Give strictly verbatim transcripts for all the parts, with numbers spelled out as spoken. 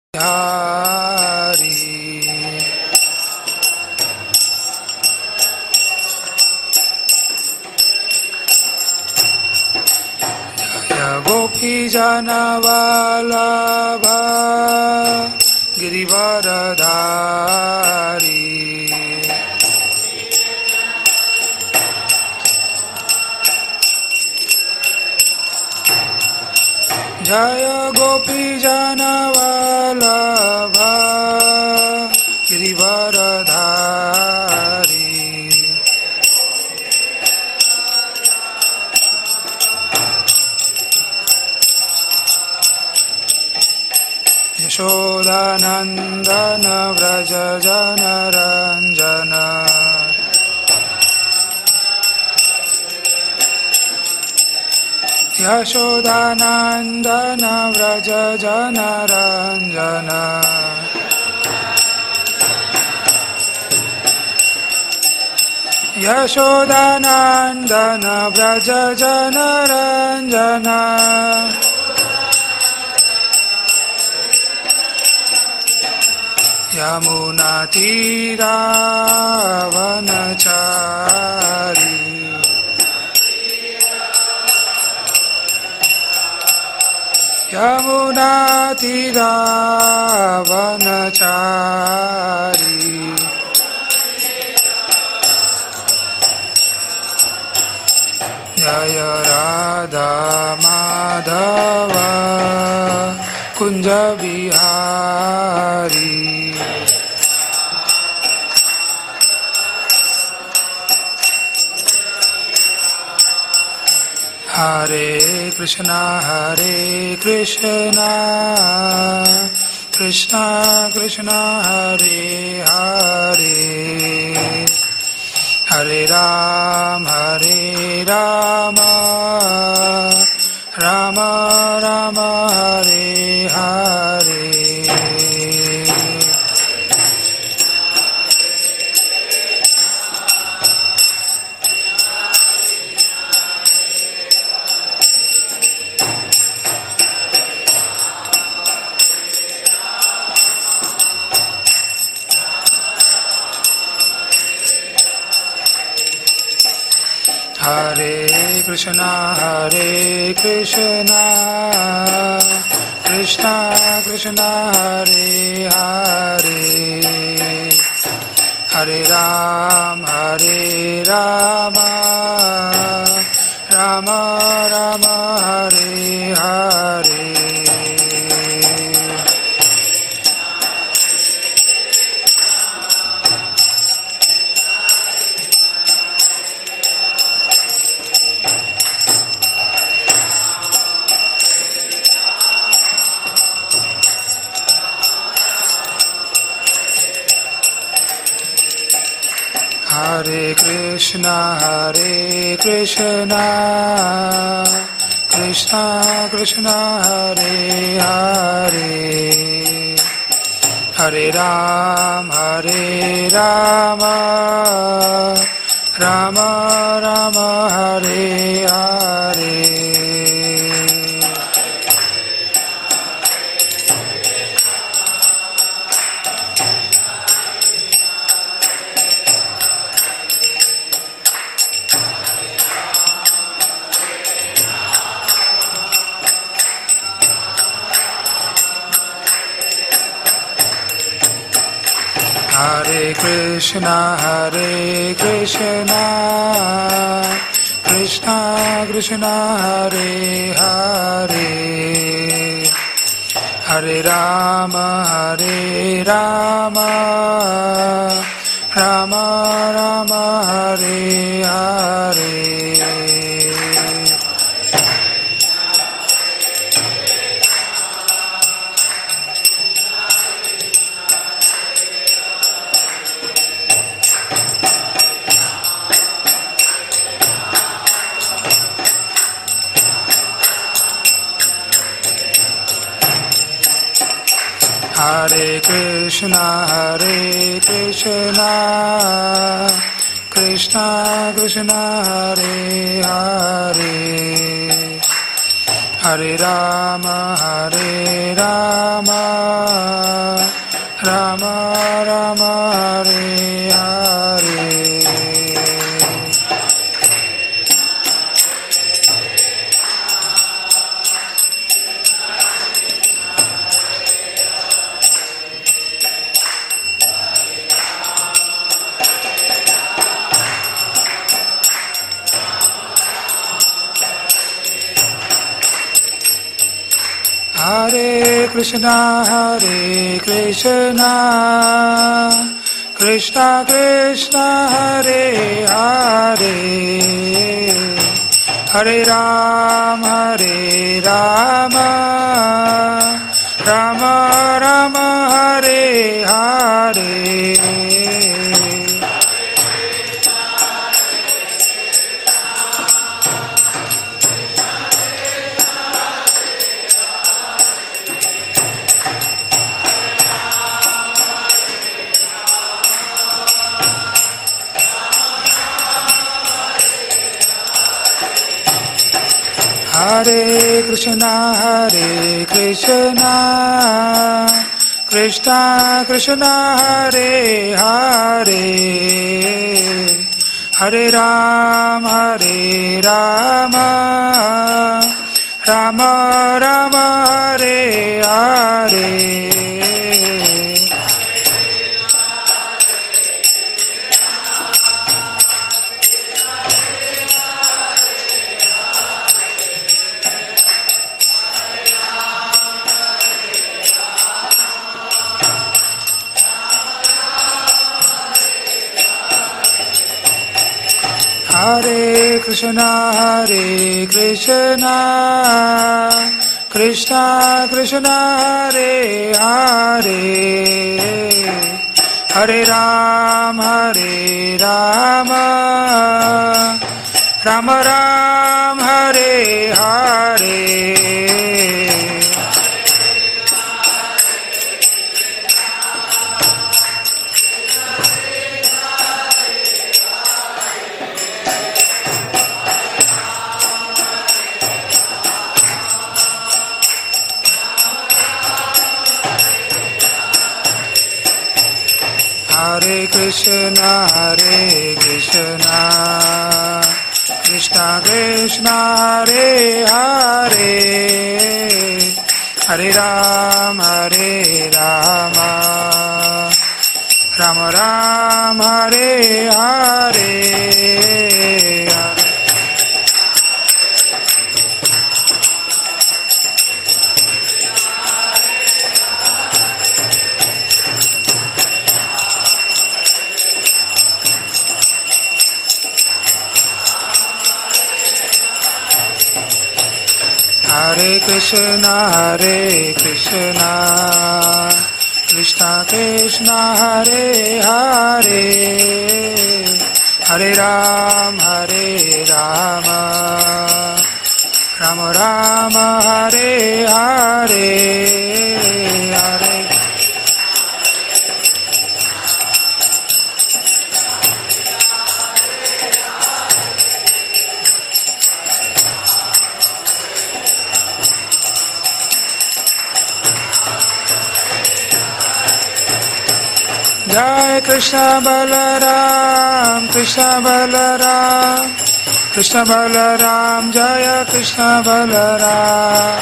Hari Jaya Gopi Jana Vallabha Girivaradhari Jaya Gopi Jana Vallabha Girivaradhari Yashodanandana Vraja Jana Ranjana Yashodanandana Vraja Jana Ranjana Yashodanandana Vraja Jana Ranjana Yamuna Tira Vanachari Yamuna Tira Vanachari Jaya Radha Madhava Kunja Bihari Hare Krishna Hare Krishna Krishna Krishna Hare Hare Hare Ram Hare Rama Rama Rama Hare Hare Hare Krishna Hare Krishna Krishna Krishna Hare Hare Hare Ram Hare Rama Rama Rama Hare Hare Hare Krishna Hare Krishna Krishna Krishna Hare Hare Hare Ram Hare Rama Rama Rama Hare Hare Hare Krishna Hare Krishna Krishna Krishna Hare Hare Hare Rama Hare Rama Rama Rama Hare Hare Hare Krishna Hare Krishna Krishna Krishna Hare Hare Hare Rama, Hare Rama, Rama Rama, Hare Hare. Hare Krishna, Hare Krishna, Krishna Krishna, Hare Hare, Hare Rama, Hare Rama, Rama Rama, Hare Hare. Hare Krishna, Hare Krishna, Krishna Krishna, Hare Hare, Hare Rama, Hare Rama, Rama Rama, Hare Hare. Hare Krishna, Hare Krishna, Krishna Krishna, Hare Hare, Hare Rama, Hare Rama, Rama Rama, Hare Hare. Hare Krishna, Hare Krishna, Krishna Krishna, Hare Hare, Hare Rama, Hare Rama, Rama Rama, Hare Hare. Hare Krishna, Hare Krishna, Krishna Krishna, Hare Hare, Hare Rama, Hare Rama, Rama Rama, Hare Hare, Hare. Jai Krishna Balaram, Krishna Balaram, Krishna Balaram, Jaya Krishna Balaram.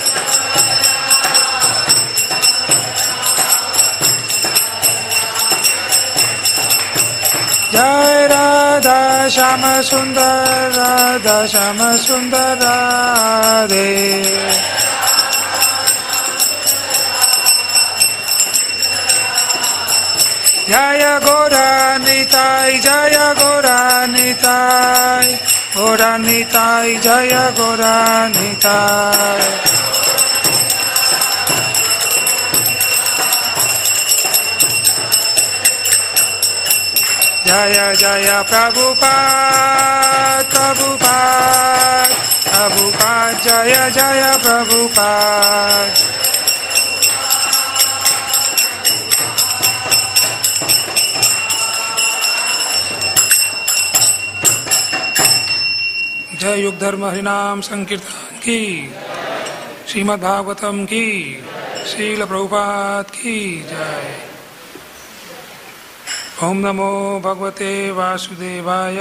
Jai Radha Shama Sundar, Radha Shama Sundar Radhe. Jaya Gora Nitai, Jaya Gora Nitai, Gora Nitai, Jaya Gora Nitai. Jaya Jaya Prabhupada, Prabhupada, Prabhupada, Jaya Jaya Prabhupada. जय युग धर्म हरिनाम संकीर्तन की। श्रीमद् भागवतम की, श्रील प्रभुपाद की जय। ओम नमो भगवते वासुदेवाय।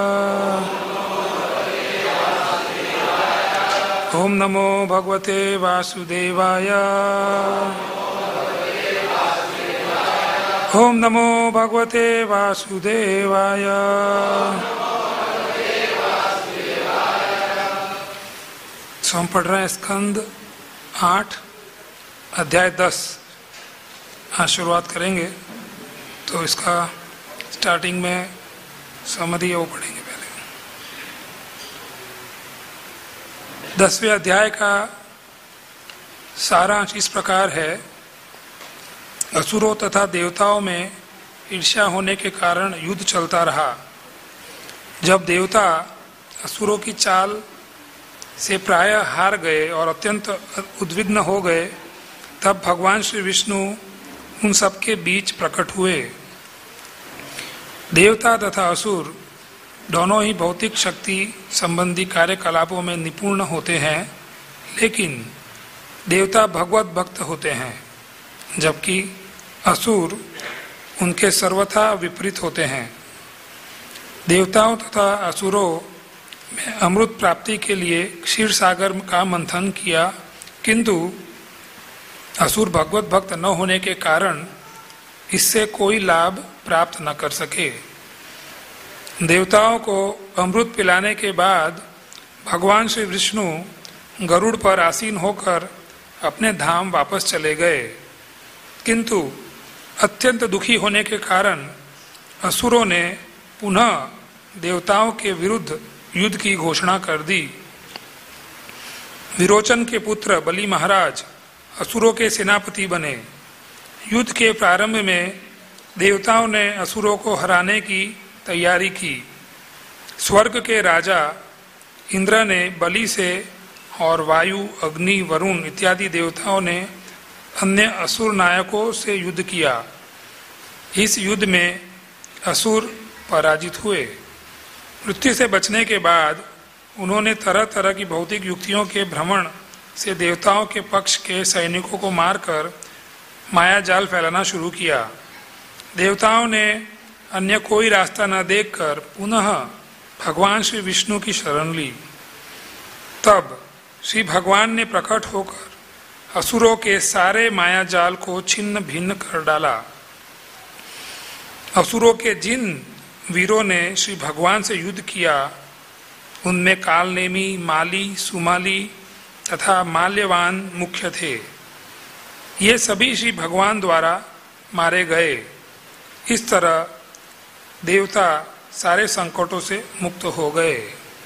ओम नमो भगवते वासुदेवाय। ओम नमो भगवते वासुदेवाय। तो हम पढ़ रहे हैं स्कंद आठ अध्याय दस। आज शुरुआत करेंगे तो इसका स्टार्टिंग में समरी वो पढ़ेंगे। पहले दसवें अध्याय का सारांश इस प्रकार है। असुरों तथा देवताओं में ईर्ष्या होने के कारण युद्ध चलता रहा। जब देवता असुरों की चाल से प्रायः हार गए और अत्यंत उद्विग्न हो गए, तब भगवान श्री विष्णु उन सबके बीच प्रकट हुए। देवता तथा असुर दोनों ही भौतिक शक्ति संबंधी कार्यकलापों में निपुण होते हैं, लेकिन देवता भगवत भक्त होते हैं, जबकि असुर उनके सर्वथा विपरीत होते हैं। देवताओं तथा असुरों में अमृत प्राप्ति के लिए क्षीर सागर का मंथन किया, किंतु असुर भगवत भक्त न होने के कारण इससे कोई लाभ प्राप्त न कर सके। देवताओं को अमृत पिलाने के बाद भगवान श्री विष्णु गरुड़ पर आसीन होकर अपने धाम वापस चले गए, किंतु अत्यंत दुखी होने के कारण असुरों ने पुनः देवताओं के विरुद्ध युद्ध की घोषणा कर दी। विरोचन के पुत्र बलि महाराज असुरों के सेनापति बने। युद्ध के प्रारंभ में देवताओं ने असुरों को हराने की तैयारी की। स्वर्ग के राजा इंद्र ने बलि से और वायु, अग्नि, वरुण इत्यादि देवताओं ने अन्य असुर नायकों से युद्ध किया। इस युद्ध में असुर पराजित हुए। मृत्यु से बचने के बाद उन्होंने तरह तरह की भौतिक युक्तियों के भ्रमण से देवताओं के पक्ष के सैनिकों को मारकर माया जाल फैलाना शुरू किया। देवताओं ने अन्य कोई रास्ता न देखकर पुनः भगवान श्री विष्णु की शरण ली। तब श्री भगवान ने प्रकट होकर असुरों के सारे माया जाल को छिन्न भिन्न कर डाला। असुरों के जिन वीरों ने श्री भगवान से युद्ध किया, उनमें कालनेमी, माली, सुमाली तथा माल्यवान मुख्य थे। ये सभी श्री भगवान द्वारा मारे गए। इस तरह देवता सारे संकटों से मुक्त हो गए।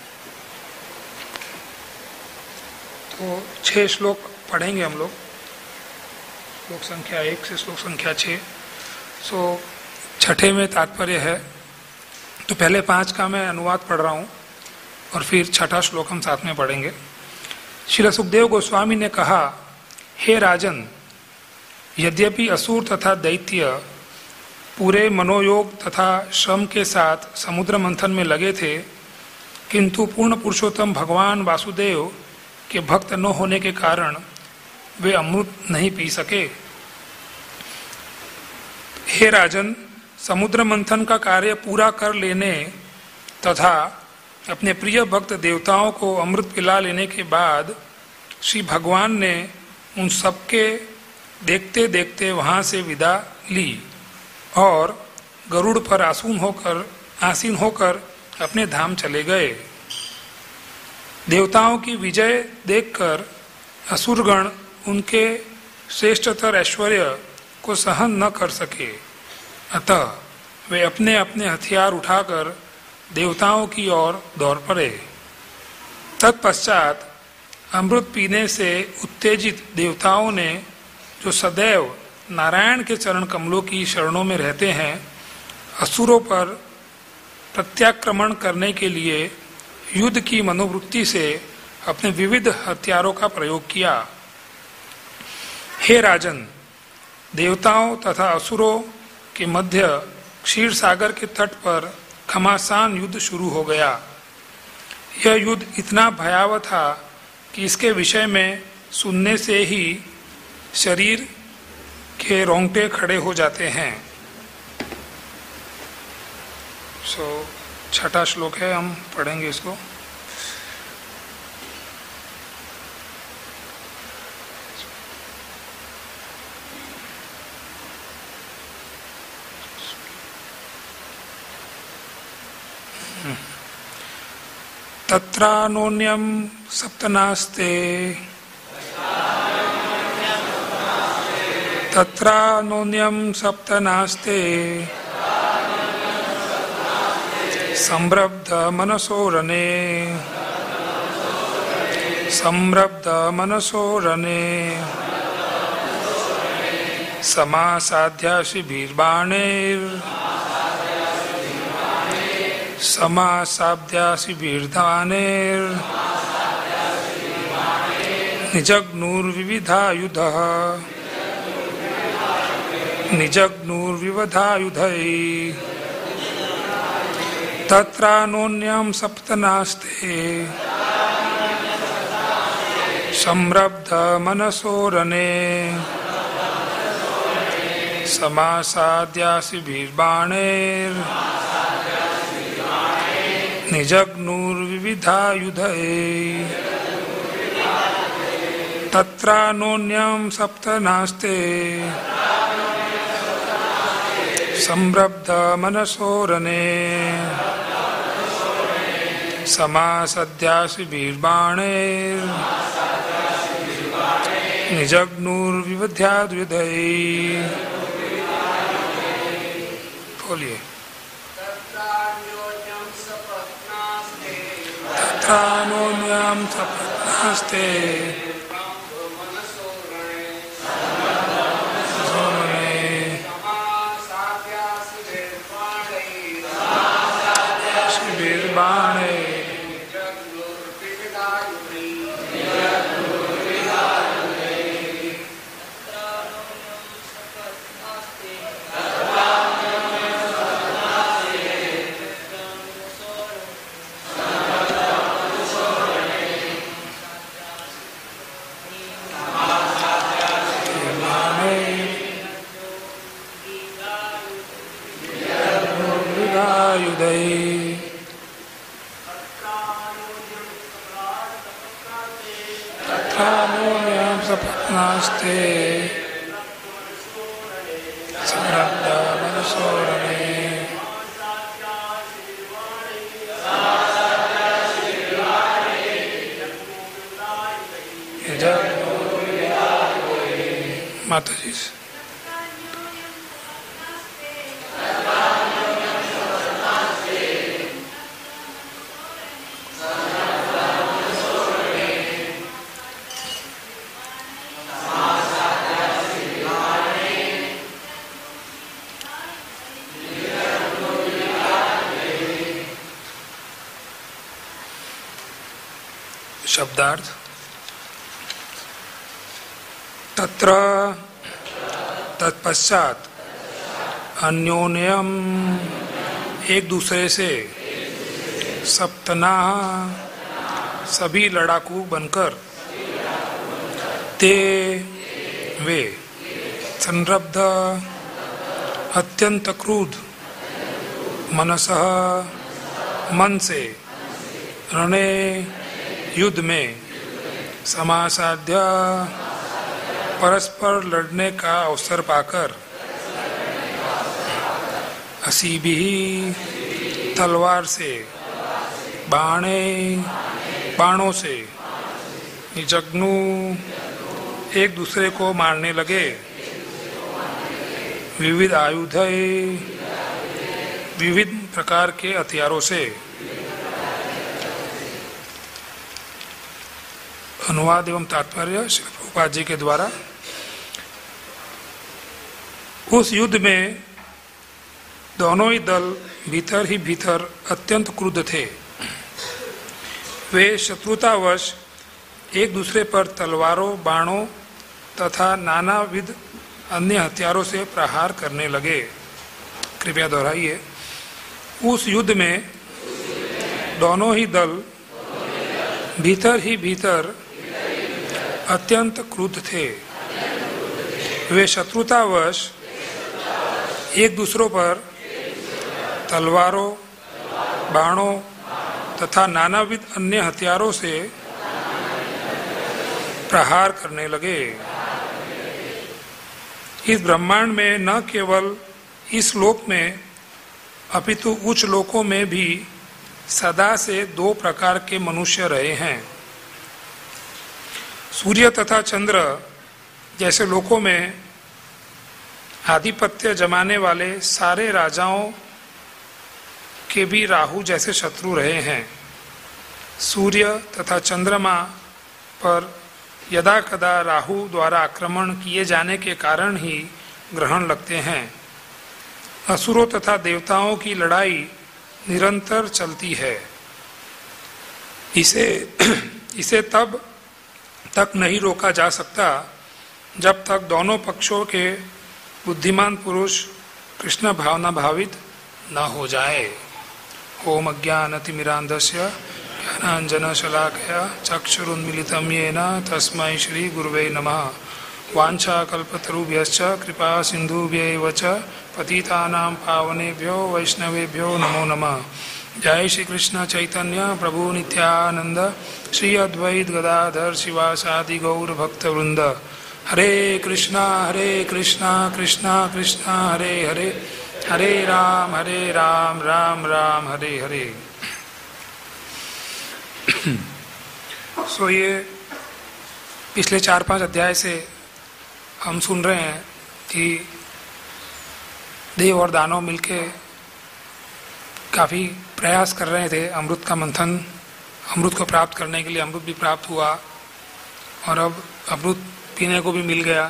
तो छह श्लोक पढ़ेंगे हम लोग, श्लोक संख्या एक से श्लोक संख्या छः। सो छठे में तात्पर्य है, तो पहले पांच का मैं अनुवाद पढ़ रहा हूँ और फिर छठा श्लोक हम साथ में पढ़ेंगे। श्री सुखदेव गोस्वामी ने कहा, हे राजन, यद्यपि असुर तथा दैत्य पूरे मनोयोग तथा श्रम के साथ समुद्र मंथन में लगे थे, किंतु पूर्ण पुरुषोत्तम भगवान वासुदेव के भक्त न होने के कारण वे अमृत नहीं पी सके। हे राजन, समुद्र मंथन का कार्य पूरा कर लेने तथा अपने प्रिय भक्त देवताओं को अमृत पिला लेने के बाद श्री भगवान ने उन सबके देखते देखते वहां से विदा ली और गरुड़ पर आसीन होकर आसीन होकर अपने धाम चले गए। देवताओं की विजय देखकर असुरगण उनके श्रेष्ठतर ऐश्वर्य को सहन न कर सके, अतः वे अपने अपने हथियार उठाकर देवताओं की ओर दौड़ पड़े। तत्पश्चात अमृत पीने से उत्तेजित देवताओं ने, जो सदैव नारायण के चरण कमलों की शरणों में रहते हैं, असुरों पर प्रत्याक्रमण करने के लिए युद्ध की मनोवृत्ति से अपने विविध हथियारों का प्रयोग किया। हे राजन, देवताओं तथा असुरों के मध्य क्षीर सागर के तट पर घमासान युद्ध शुरू हो गया। यह युद्ध इतना भयावह था कि इसके विषय में सुनने से ही शरीर के रोंगटे खड़े हो जाते हैं। सो so, छठा श्लोक है, हम पढ़ेंगे इसको। तत्रानोन्यं सप्तनास्ते तत्रानोन्यं सप्तनास्ते संरब्ध मनसोरने संरब्ध मनसोरने समासाध्याशिभिर्बाणैर् समासाध्याशिभिर्दानैर् निजग्नुर्विविधायुधः निजग्नुर्विविधायुधैः तत्रानोन्यं सप्तनास्ते संरब्ध मनसोरने समासाद्याशिभिर्बाणैर् निजग्नुर्विविधायुधैः तत्रानोन्यं सप्तनास्ते संरब्ध मनसोरने समासाद्याशिभिर्बाणैर् निजग्नुर्विविधायुधैः। बोलिए। तत्रानोन्यं सप्तनास्ते तत्रानोन्यं सप्तनास्ते संरब्ध मनसोरने माता जी से शब्दार्थ। तत्र तत्पश्चात अन्योन्यम एक दूसरे से सप्तना सभी लड़ाकू बनकर ते वे संरब्ध अत्यंत क्रोध मनसः मन से रणे युद्ध में समासाध्य परस्पर लड़ने का अवसर पाकर असीभी तलवार से बाणे बाणों से निजग्नु एक दूसरे को मारने लगे। विविध आयुध विविध प्रकार के हथियारों से। अनुवाद एवं तात्पर्य श्री प्रभुपाद जी के द्वारा। उस युद्ध में दोनों ही दल भीतर ही भीतर अत्यंत क्रुद्ध थे। वे शत्रुतावश एक दूसरे पर तलवारों बाणों तथा नानाविध अन्य हथियारों से प्रहार करने लगे। कृपया दोहराइए। उस युद्ध में दोनों ही दल भीतर ही भीतर अत्यंत क्रुद्ध थे। वे शत्रुतावश एक दूसरों पर तलवारों, बाणों तथा नानाविध अन्य हथियारों से प्रहार करने लगे। इस ब्रह्मांड में न केवल इस लोक में अपितु उच्च लोकों में भी सदा से दो प्रकार के मनुष्य रहे हैं। सूर्य तथा चंद्र जैसे लोकों में आधिपत्य जमाने वाले सारे राजाओं के भी राहु जैसे शत्रु रहे हैं। सूर्य तथा चंद्रमा पर यदा कदा राहु द्वारा आक्रमण किए जाने के कारण ही ग्रहण लगते हैं। असुरों तथा देवताओं की लड़ाई निरंतर चलती है। इसे इसे तब तक नहीं रोका जा सकता जब तक दोनों पक्षों के बुद्धिमान पुरुष कृष्ण भावना भावित न हो जाए। ओम अज्ञानतिमिरान्धस्य ज्ञानाञ्जनशलाकया चक्षुरुन्मीलितं येन तस्मै श्री गुरुवे नमः। वाञ्छाकल्पतरुभ्यश्च कृपा सिन्धुभ्यैव च पतितानां पावनेभ्यो वैष्णवेभ्यो नमो नमः। जय श्री कृष्ण चैतन्य प्रभु नित्यानंद श्री अद्वैत गदाधर शिवासादि गौर भक्त वृंद। हरे कृष्णा हरे कृष्णा कृष्णा कृष्णा हरे हरे, हरे राम हरे राम राम राम हरे हरे। सो so, ये पिछले चार पांच अध्याय से हम सुन रहे हैं कि देव और दानव मिलके काफ़ी प्रयास कर रहे थे अमृत का मंथन, अमृत को प्राप्त करने के लिए। अमृत भी प्राप्त हुआ और अब अमृत पीने को भी मिल गया,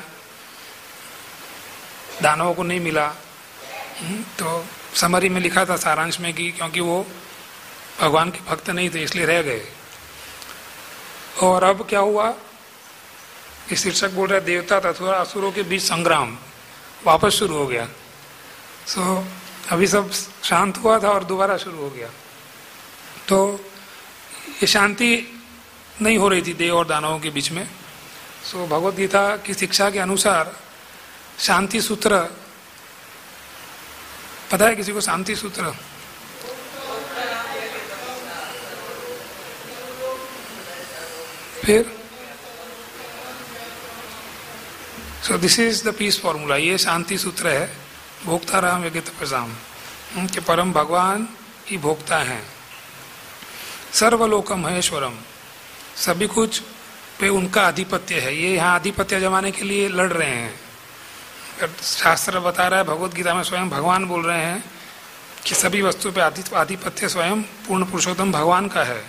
दानवों को नहीं मिला। तो समरी में लिखा था सारांश में कि क्योंकि वो भगवान के भक्त नहीं थे इसलिए रह गए। और अब क्या हुआ, इस शीर्षक बोल रहे देवता तथा असुरों के बीच संग्राम वापस शुरू हो गया। सो so, अभी सब शांत हुआ था और दोबारा शुरू हो गया। तो ये शांति नहीं हो रही थी देव और दानवों के बीच में। सो so, भगवद गीता की शिक्षा के अनुसार शांति सूत्र, पता है किसी को शांति सूत्र? फिर so this is the peace formula. ये शांति सूत्र है। भोक्ता राम यज्ञ तपसाम के परम भगवान ही भोक्ता हैं। सर्वलोकम महेश्वरम, सभी कुछ पे उनका आधिपत्य है। ये यहाँ आधिपत्य जमाने के लिए लड़ रहे हैं। शास्त्र बता रहा है, भगवत गीता में स्वयं भगवान बोल रहे हैं कि सभी वस्तु पे आधिपत्य स्वयं पूर्ण पुरुषोत्तम भगवान का है।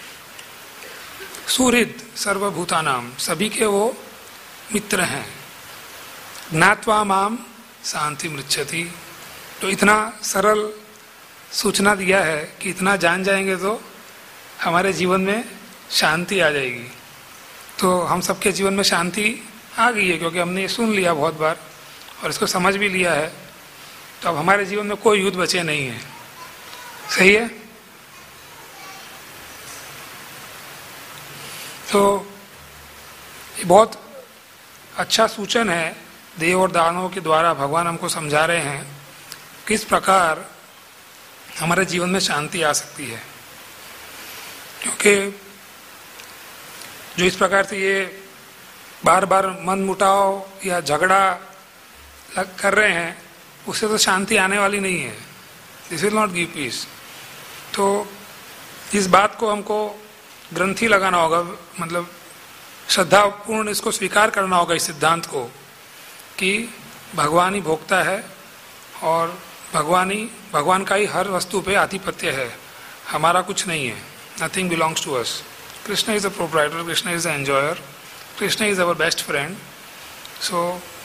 सुहृद सर्वभूतानाम, सभी के वो मित्र हैं। ज्ञात्वा माम शांति मृच्छति, तो इतना सरल सूचना दिया है कि इतना जान जाएंगे तो हमारे जीवन में शांति आ जाएगी। तो हम सबके जीवन में शांति आ गई है क्योंकि हमने सुन लिया बहुत बार और इसको समझ भी लिया है। तो अब हमारे जीवन में कोई युद्ध बचे नहीं है। सही है? तो ये बहुत अच्छा सूचन है देव और दानवों के द्वारा भगवान हमको समझा रहे हैं किस प्रकार हमारे जीवन में शांति आ सकती है। क्योंकि जो इस प्रकार से ये बार बार मन मुटाव या झगड़ा कर रहे हैं उससे तो शांति आने वाली नहीं है। This will not give peace. तो इस बात को हमको ग्रंथि लगाना होगा, मतलब श्रद्धापूर्ण इसको स्वीकार करना होगा इस सिद्धांत को कि भगवान ही भोक्ता है और भगवान ही भगवान का ही हर वस्तु पे आधिपत्य है, हमारा कुछ नहीं है। Nothing belongs to us. Krishna is the proprietor, Krishna is the enjoyer, Krishna is our best friend. So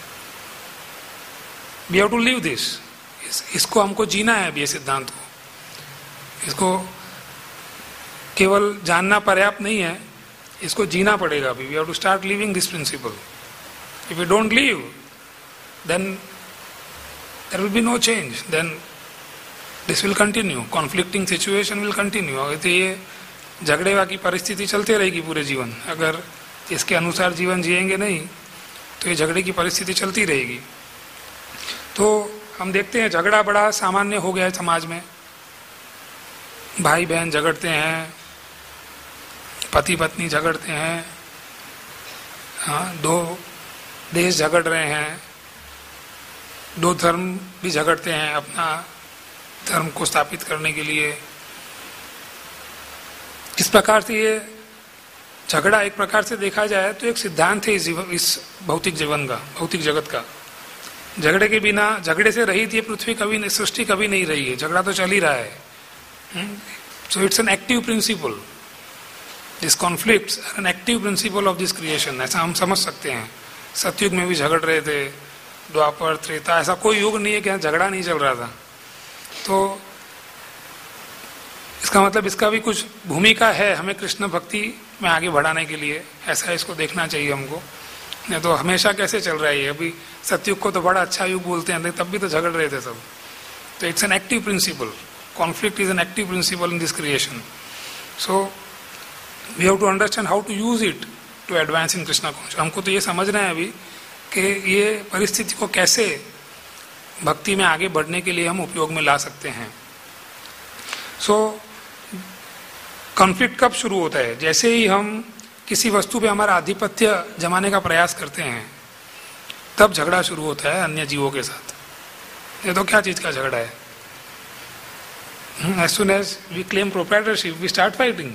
we have to live this. इसको हमको जीना है अभी, ये सिद्धांत को। इसको केवल जानना पर्याप्त नहीं है, इसको जीना पड़ेगा अभी। We have to start living this principle. If you don't live then there will be no change, then this will continue, conflicting situation will continue। तो ये झगड़े की परिस्थिति चलते रहेगी पूरे जीवन अगर इसके अनुसार जीवन जिएंगे नहीं तो ये झगड़े की परिस्थिति चलती रहेगी। तो हम देखते हैं झगड़ा बड़ा सामान्य हो गया है समाज में। भाई बहन झगड़ते हैं, पति पत्नी झगड़ते हैं, हाँ, दो देश झगड़ रहे हैं, दो धर्म भी झगड़ते हैं अपना धर्म को स्थापित करने के लिए। इस प्रकार से ये झगड़ा एक प्रकार से देखा जाए तो एक सिद्धांत है इस, इस भौतिक जीवन का, भौतिक जगत का। झगड़े के बिना, झगड़े से रहित ये पृथ्वी कभी, सृष्टि कभी नहीं रही है। झगड़ा तो चल ही रहा है। So it's an active principle, this conflicts are an active principle of this creation, ऐसा हम समझ सकते हैं। सतयुग में भी झगड़ रहे थे, द्वापर, त्रेता, ऐसा कोई युग नहीं है कि झगड़ा नहीं चल रहा था। तो इसका मतलब इसका भी कुछ भूमिका है हमें कृष्ण भक्ति में आगे बढ़ाने के लिए, ऐसा इसको देखना चाहिए हमको। नहीं तो हमेशा कैसे चल रहा है ये? अभी सतयुग को तो बड़ा अच्छा युग बोलते हैं, तब भी तो झगड़ रहे थे सब। तो it's an active principle, conflict is an active principle in this creation. So we have to understand how to use it to advance in Krishna consciousness. हमको तो ये समझना है अभी कि ये परिस्थिति को कैसे भक्ति में आगे बढ़ने के लिए हम उपयोग में ला सकते हैं। सो कॉन्फ्लिक्ट कब शुरू होता है? जैसे ही हम किसी वस्तु पे हमारा आधिपत्य जमाने का प्रयास करते हैं, तब झगड़ा शुरू होता है अन्य जीवों के साथ। ये तो क्या चीज का झगड़ा है? As soon as we claim proprietorship, we start fighting.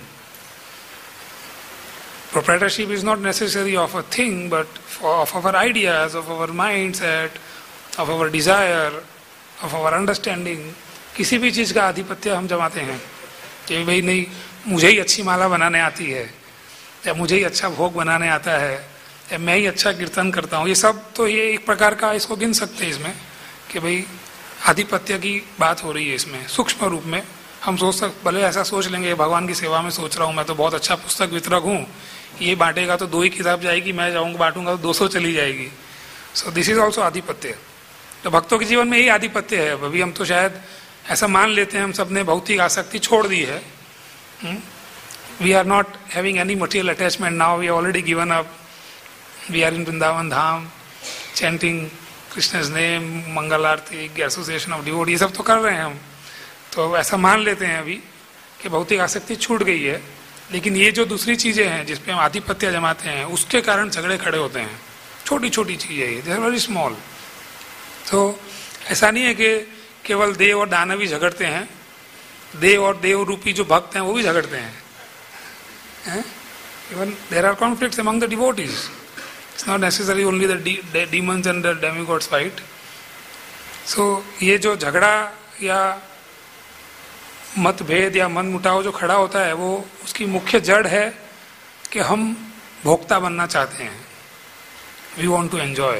Proprietorship is not necessary of a thing, but of our ideas, of our mindset, of our desire, of our understanding. किसी भी चीज का आधिपत्य हम जमाते हैं कि भाई नहीं, मुझे ही अच्छी माला बनाने आती है, या मुझे ही अच्छा भोग बनाने आता है, या मैं ही अच्छा कीर्तन करता हूँ। ये सब तो ये एक प्रकार का इसको गिन सकते हैं इसमें कि भाई आधिपत्य की बात हो रही है। इसमें सूक्ष्म रूप में हम सोच सक भले ऐसा सोच लेंगे, भगवान की सेवा में सोच रहा हूँ, मैं तो बहुत अच्छा पुस्तक वितरक हूँ, ये बांटेगा तो दो ही किताब जाएगी, मैं जाऊँगा बांटूंगा तो दो सौ चली जाएगी। सो दिस इज ऑल्सो आधिपत्य। तो भक्तों के जीवन में यही आधिपत्य है। अभी हम तो शायद ऐसा मान लेते हैं हम सब ने भौतिक आसक्ति छोड़ दी है। We are not having any material attachment now, we already given up, we are in Vrindavan Dham, chanting Krishna's name, Mangal Aarti, association of devotee, ये सब तो कर रहे हैं हम। तो ऐसा मान लेते हैं अभी कि भौतिक आसक्ति छूट गई है। लेकिन ये जो दूसरी चीजें हैं जिसपे हम आधिपत्य जमाते हैं, उसके कारण झगड़े खड़े होते हैं। छोटी छोटी चीजें ये, दे आर वेरी स्मॉल। तो ऐसा नहीं है कि केवल देव और दानव ही झगड़ते हैं, देव और देव रूपी जो भक्त हैं वो भी झगड़ते हैं। Even there are conflicts among the devotees. It's not necessarily only the de- de- demons and the demigods fight. So ये जो झगड़ा या मतभेद या मन मुटाव जो खड़ा होता है, वो उसकी मुख्य जड़ है कि हम भोक्ता बनना चाहते हैं। We want to enjoy.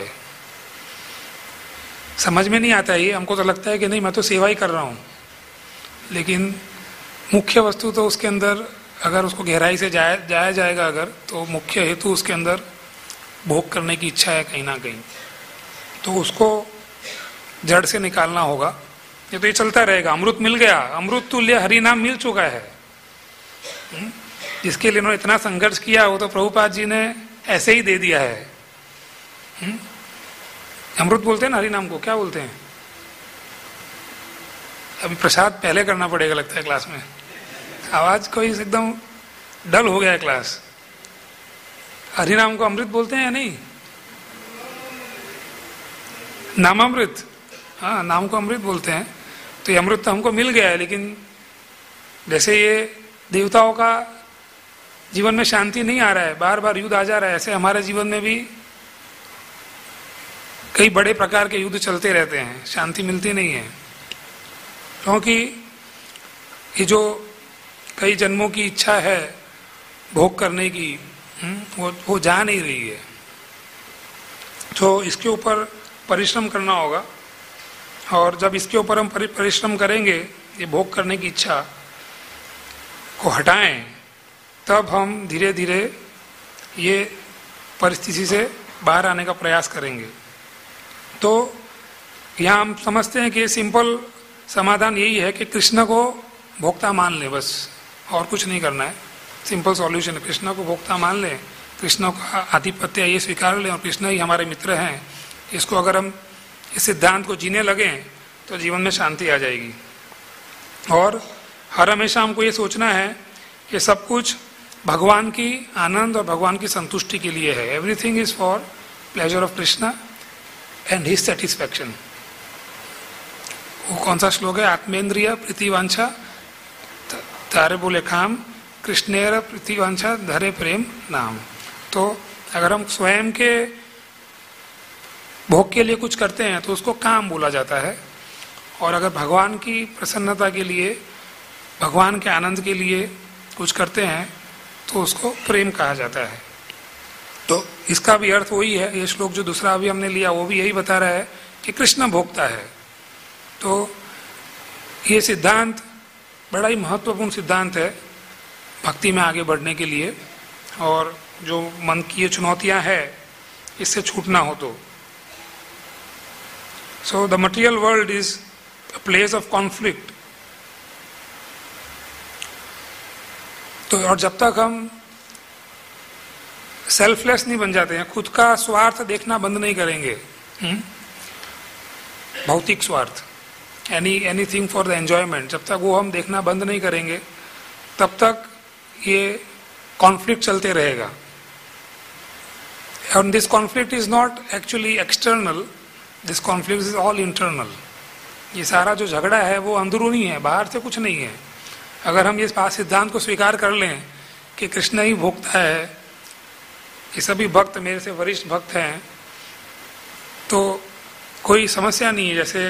समझ में नहीं आता ये, हमको तो लगता है कि नहीं मैं तो सेवा ही कर रहा हूँ, लेकिन मुख्य वस्तु तो उसके अंदर अगर उसको गहराई से जाया जाया जाएगा अगर, तो मुख्य हेतु उसके अंदर भोग करने की इच्छा है कहीं ना कहीं। तो उसको जड़ से निकालना होगा। ये तो ये चलता रहेगा। अमृत मिल गया, अमृत तुल्य हरि नाम मिल चुका है। जिसके लिए उन्होंने इतना संघर्ष किया वो तो प्रभुपाद जी ने ऐसे ही दे दिया है। हुँ? अमृत बोलते हैं ना हरि नाम को, क्या बोलते हैं? अभी प्रसाद पहले करना पड़ेगा लगता है क्लास में। आवाज कोई एकदम डल हो गया है क्लास। हरि नाम को अमृत बोलते हैं या नहीं? नामामृत, हाँ नाम को अमृत बोलते हैं। तो ये अमृत तो हमको मिल गया है, लेकिन जैसे ये देवताओं का जीवन में शांति नहीं आ रहा है, बार बार युद्ध आ जा रहा है, ऐसे हमारे जीवन में भी कई बड़े प्रकार के युद्ध चलते रहते हैं, शांति मिलती नहीं है। क्योंकि ये जो कई जन्मों की इच्छा है भोग करने की, वो वो जा नहीं रही है। तो इसके ऊपर परिश्रम करना होगा, और जब इसके ऊपर हम परिश्रम करेंगे, ये भोग करने की इच्छा को हटाएं, तब हम धीरे धीरे ये परिस्थिति से बाहर आने का प्रयास करेंगे। तो यहाँ हम समझते हैं कि सिंपल समाधान यही है कि कृष्ण को भोक्ता मान लें, बस और कुछ नहीं करना है। सिंपल सॉल्यूशन है, कृष्ण को भोक्ता मान लें, कृष्ण का आधिपत्य ये स्वीकार लें और कृष्ण ही हमारे मित्र हैं, इसको अगर हम इस सिद्धांत को जीने लगें तो जीवन में शांति आ जाएगी। और हर हमेशा हमको ये सोचना है कि सब कुछ भगवान की आनंद और भगवान की संतुष्टि के लिए है। Everything is for pleasure of Krishna and his satisfaction. वो कौन सा श्लोक है? आत्मेंद्रिय प्रीतिवांछा तारे बोले काम, कृष्णेर प्रीतिवांछा धरे प्रेम नाम। तो अगर हम स्वयं के भोग के लिए कुछ करते हैं तो उसको काम बोला जाता है, और अगर भगवान की प्रसन्नता के लिए, भगवान के आनंद के लिए कुछ करते हैं तो उसको प्रेम कहा जाता है। तो इसका भी अर्थ वही है। ये श्लोक जो दूसरा अभी हमने लिया वो भी यही बता रहा है कि कृष्ण भोगता है। तो ये सिद्धांत बड़ा ही महत्वपूर्ण सिद्धांत है भक्ति में आगे बढ़ने के लिए, और जो मन की ये चुनौतियां हैं इससे छूटना हो तो। So the material world is a place of conflict. तो और जब तक हम सेल्फलेस नहीं बन जाते हैं, खुद का स्वार्थ देखना बंद नहीं करेंगे, भौतिक स्वार्थ, any anything for the enjoyment, जब तक वो हम देखना बंद नहीं करेंगे तब तक ये कॉन्फ्लिक्ट चलते रहेगा। And this conflict is not actually external, this conflict is all internal. ये सारा जो झगड़ा है वो अंदरूनी है, बाहर से कुछ नहीं है। अगर हम ये सिद्धांत को स्वीकार कर लें कि कृष्ण ही भोगता है, ये सभी भक्त मेरे से वरिष्ठ भक्त हैं, तो कोई समस्या नहीं है। जैसे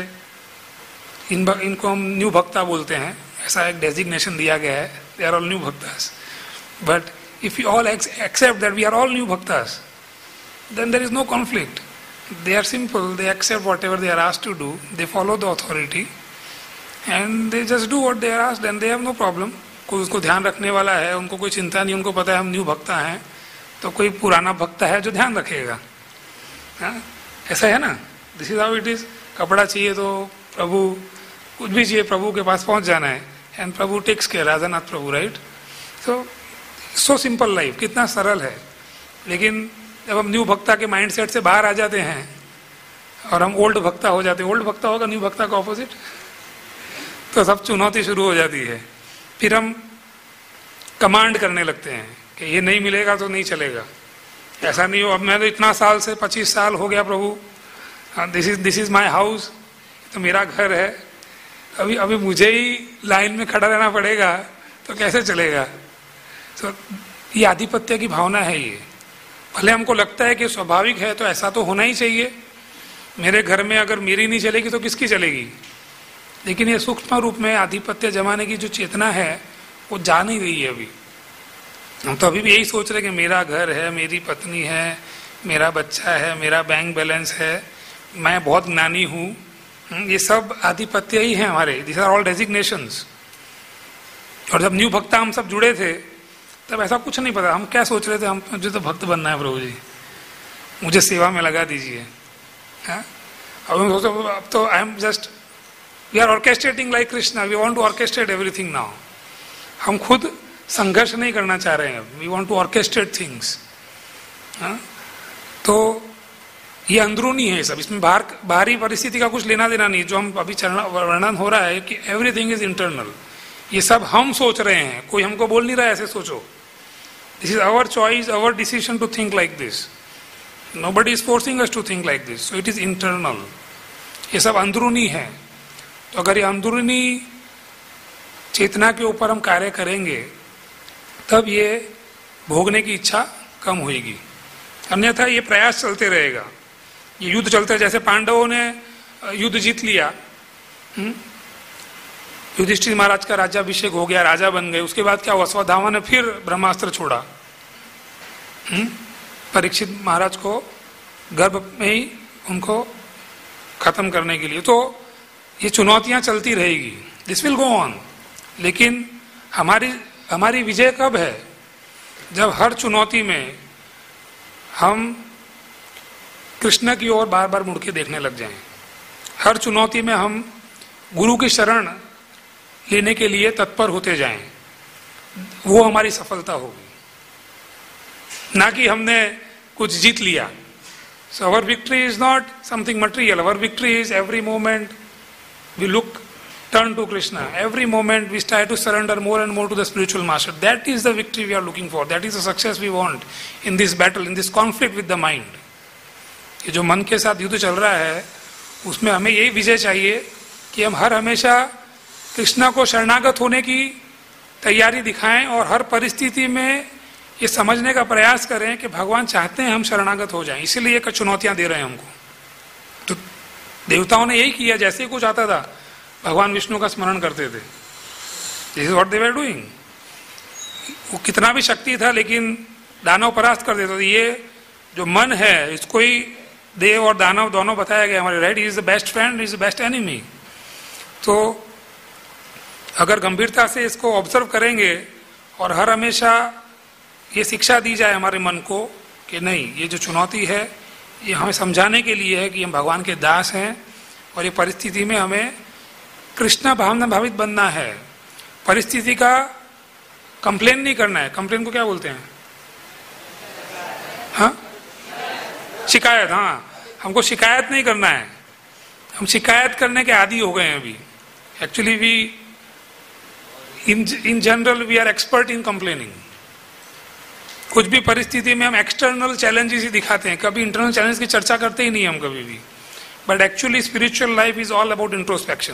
इन इनको हम न्यू भक्ता बोलते हैं, ऐसा एक डेजिग्नेशन दिया गया है, they are all new bhaktas. But if you all accept that we are all new bhaktas, then there is no conflict. They are simple, they accept whatever they are asked to do, they follow the authority and they just do what they are asked and they have no problem. कोई उसको ध्यान रखने वाला है, उनको कोई चिंता नहीं, उनको पता है हम न्यू भक्ता हैं, तो कोई पुराना भक्ता है जो ध्यान रखेगा। हाँ? ऐसा है ना, this is how it is. कपड़ा चाहिए तो प्रभु, कुछ भी चाहिए प्रभु के पास पहुंच जाना है, and Prabhu takes care, Radhanath Prabhu, right. So so simple life, कितना सरल है। लेकिन जब हम न्यू भक्ता के माइंडसेट से बाहर आ जाते हैं और हम ओल्ड भक्ता हो जाते हैं, ओल्ड भक्ता होगा न्यू भक्ता का ऑपोजिट, तो सब चुनौती शुरू हो जाती है। फिर हम कमांड करने लगते हैं कि ये नहीं मिलेगा तो नहीं चलेगा, ऐसा नहीं हो, अब मैं तो इतना साल से पच्चीस साल हो गया Prabhu, this is this is my house, तो मेरा घर है, अभी अभी मुझे ही लाइन में खड़ा रहना पड़ेगा तो कैसे चलेगा। तो ये आधिपत्य की भावना है। ये भले हमको लगता है कि स्वाभाविक है तो ऐसा तो होना ही चाहिए, मेरे घर में अगर मेरी नहीं चलेगी तो किसकी चलेगी, लेकिन ये सूक्ष्म रूप में आधिपत्य जमाने की जो चेतना है वो जा नहीं रही है अभी। हम तो अभी भी यही सोच रहे कि मेरा घर है, मेरी पत्नी है, मेरा बच्चा है, मेरा बैंक बैलेंस है, मैं बहुत ज्ञानी हूँ, ये सब आधिपत्य ही है हमारे, दिस आर ऑल डेजिग्नेशंस। और जब न्यू भक्ता हम सब जुड़े थे तब ऐसा कुछ नहीं पता, हम क्या सोच रहे थे, हम मुझे तो भक्त बनना है प्रभु जी, मुझे सेवा में लगा दीजिए। अब हम सोचो अब तो I am just, we are orchestrating like Krishna, we want to orchestrate everything now. हम खुद संघर्ष नहीं करना चाह रहे हैं, we want to orchestrate things. तो ये अंदरूनी है सब, इसमें बाहर बाहरी परिस्थिति का कुछ लेना देना नहीं। जो हम अभी वर्णन हो रहा है कि एवरीथिंग इज इंटरनल, ये सब हम सोच रहे हैं, कोई हमको बोल नहीं रहा है ऐसे सोचो। This is our choice, our decision to think like this, nobody is forcing us to think like this, so it is internal. ये सब अंदरूनी है। तो अगर ये अंदरूनी चेतना के ऊपर हम कार्य करेंगे तब ये भोगने की इच्छा कम होगी, अन्यथा ये प्रयास चलते रहेगा, ये युद्ध चलते। जैसे पांडवों ने युद्ध जीत लिया, युधिष्ठिर महाराज का राज्याभिषेक हो गया, राजा बन गए, उसके बाद क्या हुआ, स्वधामा ने फिर ब्रह्मास्त्र छोड़ा परीक्षित महाराज को गर्भ में ही उनको खत्म करने के लिए। तो ये चुनौतियां चलती रहेगी, दिस विल गो ऑन। लेकिन हमारी हमारी विजय कब है, जब हर चुनौती में हम कृष्ण की ओर बार बार मुड़ के देखने लग जाएं, हर चुनौती में हम गुरु की शरण लेने के लिए तत्पर होते जाएं, वो हमारी सफलता होगी। ना कि हमने कुछ जीत लिया. So our victory is not something material. Our victory is every moment we look, turn to Krishna. Every moment we try to surrender more and more to the spiritual master. That is the victory we are looking for. That is the success we want in this battle, in this conflict with the mind. ये जो मन के साथ युद्ध चल रहा है, उसमें हमें यही विजय चाहिए कि हम हर हमेशा कृष्णा को शरणागत होने की तैयारी दिखाएं और हर परिस्थिति में ये समझने का प्रयास करें कि भगवान चाहते हैं हम शरणागत हो जाएं, इसीलिए ये चुनौतियां दे रहे हैं हमको. तो देवताओं ने यही किया. जैसे ही कुछ आता था भगवान विष्णु का स्मरण करते थे. This is what they were doing. वो कितना भी शक्ति था लेकिन दानव परास्त कर देते थे. ये जो मन है इसको ही देव और दानव दोनों बताया गया हमारे. Right, is the best friend, is the best enemy. तो अगर गंभीरता से इसको ऑब्जर्व करेंगे और हर हमेशा ये शिक्षा दी जाए हमारे मन को कि नहीं, ये जो चुनौती है ये हमें समझाने के लिए है कि हम भगवान के दास हैं और ये परिस्थिति में हमें कृष्णा भावना भावित बनना है. परिस्थिति का कंप्लेन नहीं करना है. कंप्लेन को क्या बोलते हैं? हाँ, शिकायत. हाँ, हमको शिकायत नहीं करना है. हम शिकायत करने के आदी हो गए हैं अभी. Actually we in in general we are expert in complaining. कुछ भी परिस्थिति में हम एक्सटर्नल चैलेंजेस ही दिखाते हैं, कभी इंटरनल चैलेंज की चर्चा करते ही नहीं हम कभी भी. But actually spiritual life is all about introspection.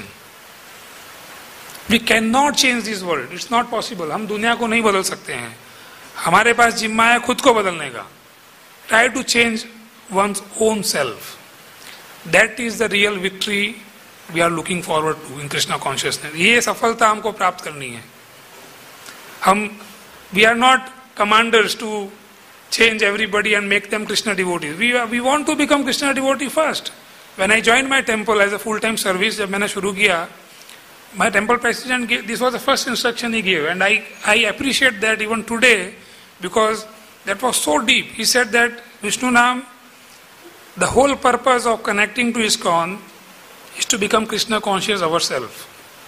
We can not change this world, it's not possible. हम दुनिया को नहीं बदल सकते हैं. हमारे पास जिम्मा है खुद को बदलने का. Try to change one's own self. That is the real victory we are looking forward to in Krishna consciousness. ये सफलता हमको प्राप्त करनी है. हम we are not commanders to change everybody and make them Krishna devotees. We we want to become Krishna devotee first. When I joined my temple as a full-time service, जब मैंने शुरू किया, my temple president gave, this was the first instruction he gave, and I I appreciate that even today because that was so deep. He said that Vishnu Nam, the whole purpose of connecting to ISKCON is to become Krishna conscious ourselves.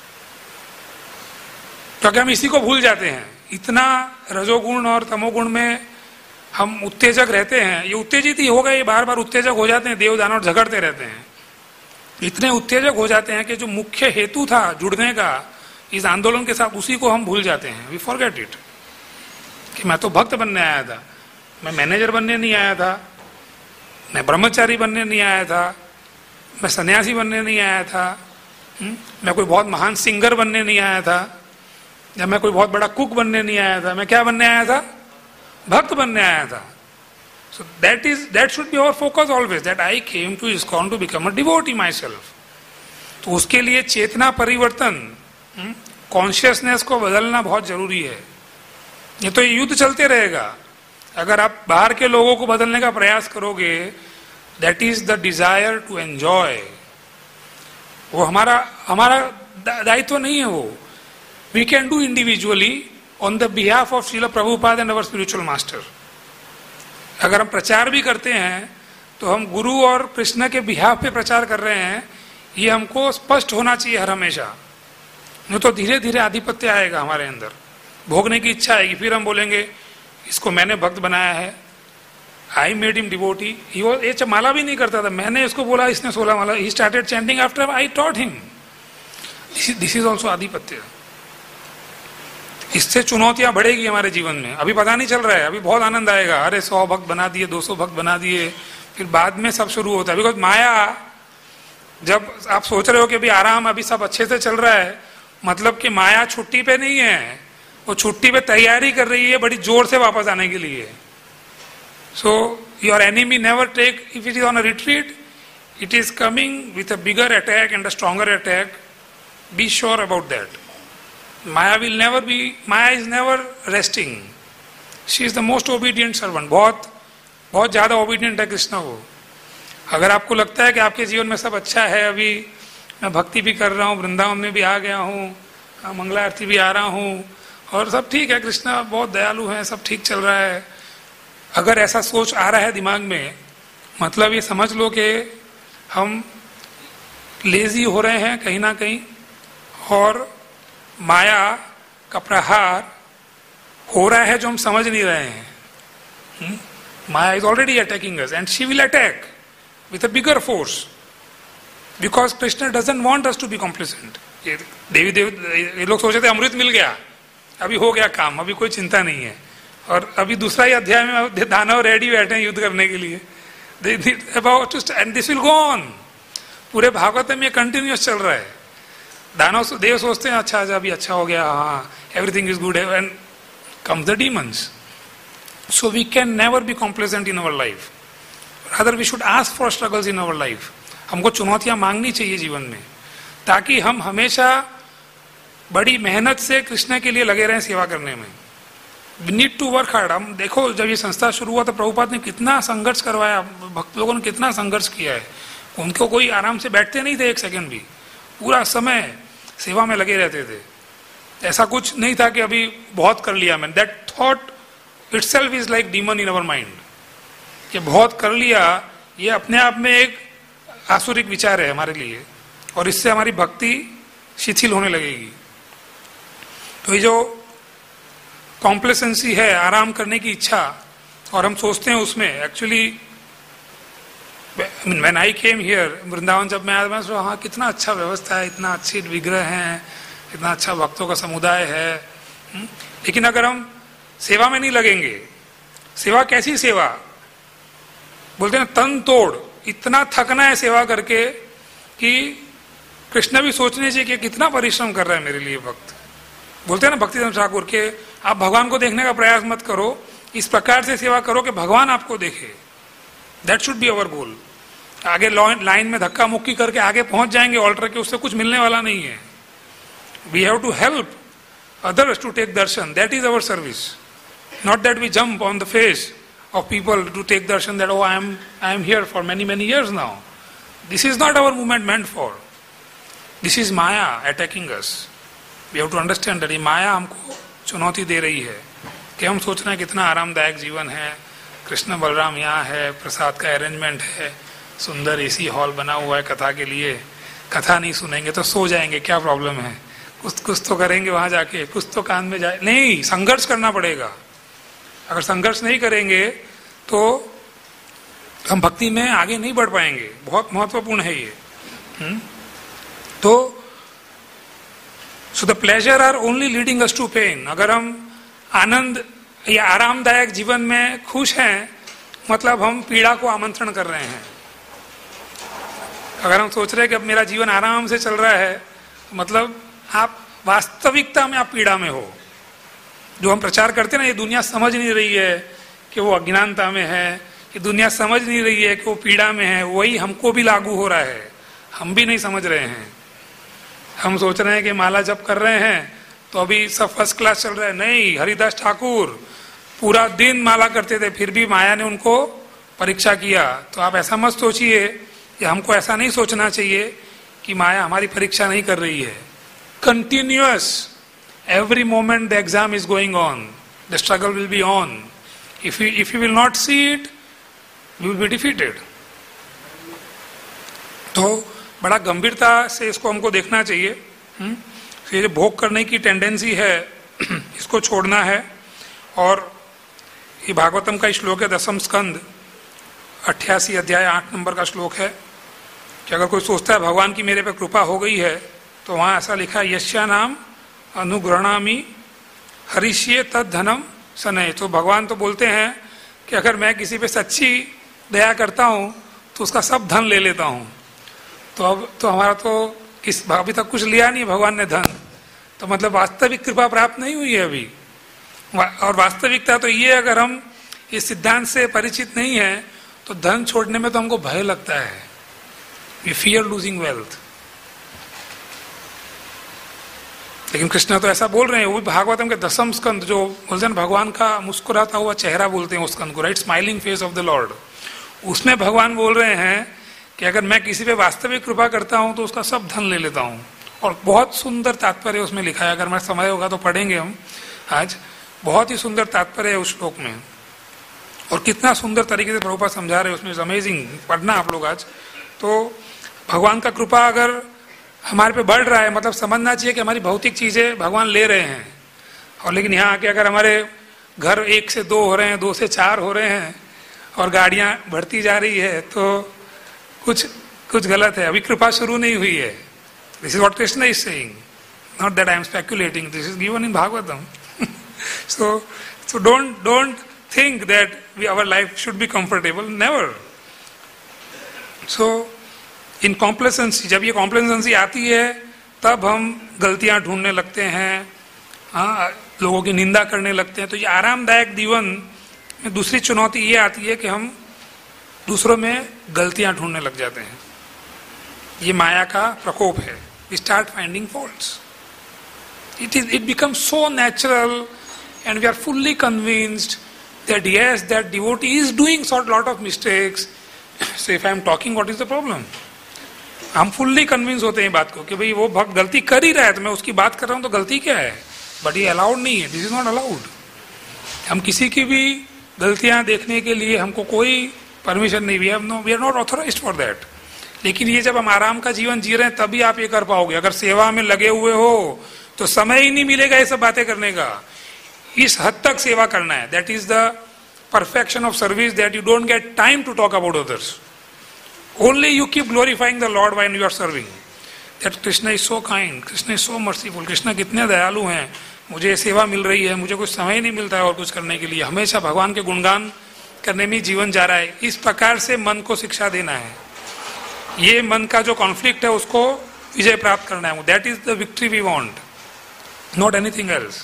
क्योंकि हम इसी को भूल जाते हैं. इतना रजोगुण और तमोगुण में हम उत्तेजक रहते हैं. ये उत्तेजित ही हो गए, बार बार उत्तेजक हो जाते हैं. देव दानव झगड़ते रहते हैं. इतने उत्तेजक हो जाते हैं कि जो मुख्य हेतु था जुड़ने का इस आंदोलन के साथ, उसी को हम भूल जाते हैं. We forget it. कि मैं तो भक्त बनने आया था, मैं मैनेजर बनने नहीं आया था, मैं ब्रह्मचारी बनने नहीं आया था, मैं सन्यासी बनने नहीं आया था, हुँ? मैं कोई बहुत महान सिंगर बनने नहीं आया था, या मैं कोई बहुत बड़ा कुक बनने नहीं आया था. मैं क्या बनने आया था? भक्त बनने आया था. So that is that should be our focus always, that I came to ISKCON to become a devotee my self. तो उसके लिए चेतना परिवर्तन, कॉन्शियसनेस को बदलना बहुत जरूरी है. ये तो युद्ध चलते रहेगा. अगर आप बाहर के लोगों को बदलने का प्रयास करोगे, that is the desire to enjoy. वो हमारा हमारा दायित्व नहीं है. वो we can do individually on the behalf of Srila Prabhupada and our spiritual master. अगर हम प्रचार भी करते हैं तो हम गुरु और कृष्ण के बिहाफ पे प्रचार कर रहे हैं. ये हमको स्पष्ट होना चाहिए हर हमेशा. नहीं तो धीरे धीरे आधिपत्य आएगा हमारे अंदर, भोगने की इच्छा आएगी. फिर हम बोलेंगे इसको मैंने भक्त बनाया है, आई मेड हिम डिवोटी. ये माला भी नहीं करता था, मैंने इसको बोला, इसने सोलह माला. He started chanting after I taught him. This is also आधिपत्य. इससे चुनौतियां बढ़ेगी हमारे जीवन में. अभी पता नहीं चल रहा है, अभी बहुत आनंद आएगा. अरे सौ भक्त बना दिए, दो सौ भक्त बना दिए, फिर बाद में सब शुरू होता है. बिकॉज माया, जब आप सोच रहे हो कि अभी आराम, अभी सब अच्छे से चल रहा है, मतलब कि माया छुट्टी पे नहीं है. वो छुट्टी पे तैयारी कर रही है बड़ी जोर से वापस आने के लिए. So your enemy never take, if it is on a retreat, it is coming with a bigger attack and a stronger attack. Be sure about that. Maya will never be, Maya is never resting. She is the most obedient servant. बहुत बहुत ज्यादा obedient है कृष्णा को. अगर आपको लगता है कि आपके जीवन में सब अच्छा है, अभी मैं भक्ति भी कर रहा हूँ, वृंदावन में भी आ गया हूँ, मंगला आरती भी आ रहा हूँ और सब ठीक है, कृष्णा बहुत दयालु है, सब ठीक चल रहा है, अगर ऐसा सोच आ रहा है दिमाग में, मतलब ये समझ लो कि हम लेजी हो रहे हैं कहीं ना कहीं और माया का प्रहार हो रहा है जो हम समझ नहीं रहे हैं. Hmm? Maya is already attacking us and she will attack with a bigger force because Krishna doesn't want us to be complacent. ये देवी देव ये लोग सोचे थे अमृत मिल गया, अभी हो गया काम, अभी कोई चिंता नहीं है, और अभी दूसरा ही अध्याय में दानव रेडी बैठे हैं युद्ध करने के लिए. About to end this will go on. पूरे भागवत में कंटिन्यूस चल रहा है. दानव देव सोचते हैं अच्छा अभी अच्छा हो गया, हाँ everything is good, and comes the demons. So we can never be complacent in our life. Rather we should ask for struggles in our life. हमको चुनौतियां मांगनी चाहिए जीवन में, ताकि हम हमेशा बड़ी मेहनत से कृष्ण के लिए लगे रहें सेवा करने में. We need to work hard. हम देखो जब ये संस्था शुरू हुआ तो प्रभुपाद ने कितना संघर्ष करवाया, भक्त लोगों ने कितना संघर्ष किया है. उनको कोई आराम से बैठते नहीं थे एक सेकंड भी, पूरा समय सेवा में लगे रहते थे. ऐसा कुछ नहीं था कि अभी बहुत कर लिया मैंने. That thought itself is like demon in our mind. कि बहुत कर लिया, ये अपने आप में एक आसुरिक विचार है हमारे लिए, और इससे हमारी भक्ति शिथिल होने लगेगी. तो ये जो कॉम्प्लेसेंसी है, आराम करने की इच्छा, और हम सोचते हैं उसमें actually when I came here Vrindavan, जब मैं आया मैं सोचा हाँ कितना अच्छा व्यवस्था है, इतना अच्छे विग्रह हैं, इतना अच्छा भक्तों का समुदाय है. लेकिन अगर हम सेवा में नहीं लगेंगे, सेवा कैसी सेवा बोलते हैं तन तोड़, इतना थकना है सेवा करके कि कृष्ण भी सोचने चाहिए कि कितना परिश्रम कर रहा है मेरे लिए भक्त. बोलते हैं ना भक्तिधर ठाकुर के, आप भगवान को देखने का प्रयास मत करो, इस प्रकार से सेवा करो कि भगवान आपको देखे. That should be our goal. आगे लाइन में धक्का मुक्की करके आगे पहुंच जाएंगे ऑल्टर के, उससे कुछ मिलने वाला नहीं है. We have to help others to take darshan. That is our service. Not that we jump on the face of people to take darshan that, oh, I am, I am here for many, many years now. This is not our movement meant for. This is Maya attacking us. We have to understand that ये माया हमको चुनौती दे रही है कि हम सोच रहे हैं कितना आरामदायक जीवन है, कृष्ण बलराम यहाँ है, प्रसाद का अरेंजमेंट है, सुंदर एसी हॉल बना हुआ है कथा के लिए, कथा नहीं सुनेंगे तो सो जाएंगे, क्या प्रॉब्लम है, कुछ कुछ तो करेंगे वहां जाके, कुछ तो कान में जाए. नहीं, संघर्ष करना पड़ेगा. अगर संघर्ष नहीं करेंगे तो हम भक्ति में आगे नहीं बढ़ पाएंगे. बहुत महत्वपूर्ण है ये. हुँ? तो so the pleasure are only leading us to pain. अगर हम आनंद या आरामदायक जीवन में खुश हैं, मतलब हम पीड़ा को आमंत्रण कर रहे हैं. अगर हम सोच रहे हैं कि अब मेरा जीवन आराम से चल रहा है, मतलब आप वास्तविकता में आप पीड़ा में हो. जो हम प्रचार करते हैं ना, ये दुनिया समझ नहीं रही है कि वो अज्ञानता में है, ये दुनिया समझ नहीं रही है कि वो पीड़ा में है, वही हमको भी लागू हो रहा है. हम भी नहीं समझ रहे हैं. हम सोच रहे हैं कि माला जप कर रहे हैं तो अभी सब फर्स्ट क्लास चल रहा है. नहीं, हरिदास ठाकुर पूरा दिन माला करते थे, फिर भी माया ने उनको परीक्षा किया. तो आप ऐसा मत सोचिए, या हमको ऐसा नहीं सोचना चाहिए कि माया हमारी परीक्षा नहीं कर रही है. Continuous, every moment the exam is going on, the struggle will be on. If you if you will not see it, you will be defeated. तो बड़ा गंभीरता से इसको हमको देखना चाहिए. फिर भोग करने की टेंडेंसी है, इसको छोड़ना है. और ये भागवतम का श्लोक है, दसम स्कंद अट्ठासी अध्याय आठ नंबर का श्लोक है कि अगर कोई सोचता है भगवान की मेरे पे कृपा हो गई है, तो वहां ऐसा लिखा है, यस्या नाम अनुग्रहणामि हरिष्ये तद धनम सनय. तो भगवान तो बोलते हैं कि अगर मैं किसी पे सच्ची दया करता हूं तो उसका सब धन ले लेता हूं. तो अब तो हमारा तो किस अभी तक कुछ लिया नहीं भगवान ने धन, तो मतलब वास्तविक कृपा प्राप्त नहीं हुई है अभी. और वास्तविकता तो ये, अगर हम इस सिद्धांत से परिचित नहीं है तो धन छोड़ने में तो हमको भय लगता है. We fear losing wealth. लेकिन कृष्ण तो ऐसा बोल रहे हैं. वो भागवतम के दसम स्कंद, जो बोलते हैं भगवान का मुस्कुराता हुआ चेहरा बोलते हैं उस स्कंद को, right, smiling face of the lord. उसमें भगवान बोल रहे हैं कि अगर मैं किसी पे वास्तविक कृपा करता हूं तो उसका सब धन ले लेता हूं. और बहुत सुंदर तात्पर्य उसमें लिखा है, अगर मैं समय होगा तो पढ़ेंगे हम आज. बहुत ही सुंदर तात्पर्य है उस श्लोक में, और कितना सुंदर तरीके से प्रभुपाद समझा रहे हैं उसमें. अमेजिंग, पढ़ना आप लोग आज. तो भगवान का कृपा अगर हमारे पे बढ़ रहा है, मतलब समझना चाहिए कि हमारी भौतिक चीजें भगवान ले रहे हैं. और लेकिन यहाँ आके अगर हमारे घर एक से दो हो रहे हैं, दो से चार हो रहे हैं और गाड़ियां बढ़ती जा रही है, तो कुछ कुछ गलत है, अभी कृपा शुरू नहीं हुई है. This is what Krishna is saying, not that I am speculating, this is given in Bhagavatam. So so don't don't think that we our life should be comfortable, never. So in complacency, जब ये कॉम्प्लेसेंसी आती है तब हम गलतियां ढूंढने लगते हैं, हाँ, लोगों की निंदा करने लगते हैं. तो ये आरामदायक जीवन में दूसरी चुनौती ये आती है कि हम दूसरों में गलतियां ढूंढने लग जाते हैं. ये माया का प्रकोप है. We start finding faults. It is it becomes so natural and we are fully convinced that yes, that devotee is doing sort lot of mistakes. So if I am talking, what is the problem? हम fully convince होते हैं बात को कि भाई वो भक्त गलती कर ही रहा है, तो मैं उसकी बात कर रहा हूं तो गलती क्या है, बट ये अलाउड नहीं है. This is not allowed. हम किसी की भी गलतियां देखने के लिए हमको कोई परमिशन नहीं, we have no, we are not authorized for that. लेकिन ये जब हम आराम का जीवन जी रहे हैं तभी आप ये कर पाओगे. अगर सेवा में लगे हुए हो तो समय ही नहीं मिलेगा ये सब बातें करने का. इस हद तक सेवा करना है. That is the perfection of service, that you don't get time to talk about others. Only you keep glorifying the Lord when you are serving. That Krishna is so kind, Krishna is so merciful, Krishna कितने दयालु हैं, मुझे सेवा मिल रही है, मुझे कुछ समय नहीं मिलता है और कुछ करने के लिए, हमेशा भगवान के गुणगान करने में जीवन जा रहा है. इस प्रकार से मन को शिक्षा देना है. ये मन का जो कॉन्फ्लिक्ट है उसको विजय प्राप्त करना है. That is the victory we want, not anything else.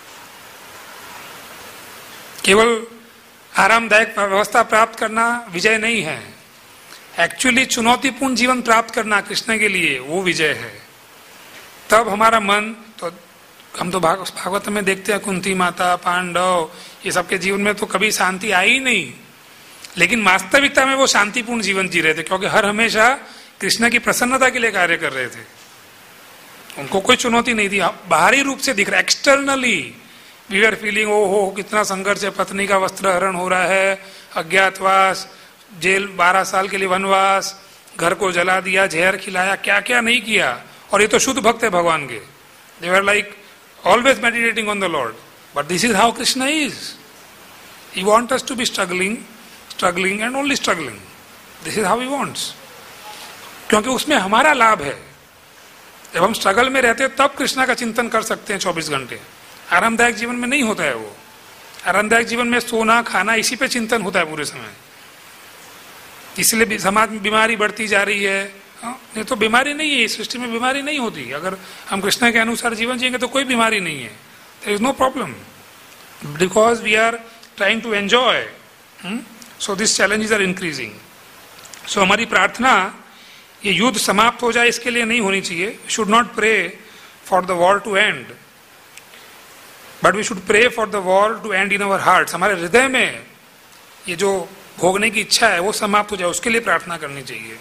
केवल आरामदायक व्यवस्था प्राप्त करना विजय नहीं है. एक्चुअली चुनौतीपूर्ण जीवन प्राप्त करना कृष्ण के लिए वो विजय है. तब हमारा मन, तो हम तो भाग, भागवत में देखते हैं कुंती माता, पांडव, ये सबके जीवन में तो कभी शांति आई ही नहीं. लेकिन वास्तविकता में वो शांतिपूर्ण जीवन जी रहे थे, क्योंकि हर हमेशा कृष्ण की प्रसन्नता के लिए कार्य कर रहे थे. उनको कोई चुनौती नहीं थी. बाहरी रूप से दिख रहा, एक्सटर्नली वी आर फीलिंग, ओ हो कितना संघर्ष है, पत्नी का वस्त्र हरण हो रहा है, अज्ञातवास, जेल, बारह साल के लिए वनवास, घर को जला दिया, जहर खिलाया, क्या क्या नहीं किया. और ये तो शुद्ध भक्त है भगवान के. They were like always meditating on the lord. But this is how Krishna is. He wants us to be struggling, struggling and only struggling. This is how he wants. क्योंकि उसमें हमारा लाभ है. जब हम स्ट्रगल में रहते हैं तब कृष्णा का चिंतन कर सकते हैं चौबीस घंटे. आरामदायक जीवन में नहीं होता है वो. आरामदायक जीवन में सोना, खाना, इसी पे चिंतन होता है पूरे समय. इसलिए भी समाज में बीमारी बढ़ती जा रही है. नहीं तो बीमारी नहीं है, इस सृष्टि में बीमारी नहीं होती. अगर हम कृष्ण के अनुसार जीवन जिएंगे तो कोई बीमारी नहीं है. There is no problem, because we are trying to enjoy. So this challenges are increasing. So हमारी प्रार्थना ये युद्ध समाप्त हो जाए इसके लिए नहीं होनी चाहिए. Should not pray for the war to end, but we should pray for the war to end in our hearts. हमारे हृदय में ये जो भोगने की इच्छा है वो समाप्त हो जाए, उसके लिए प्रार्थना करनी चाहिए.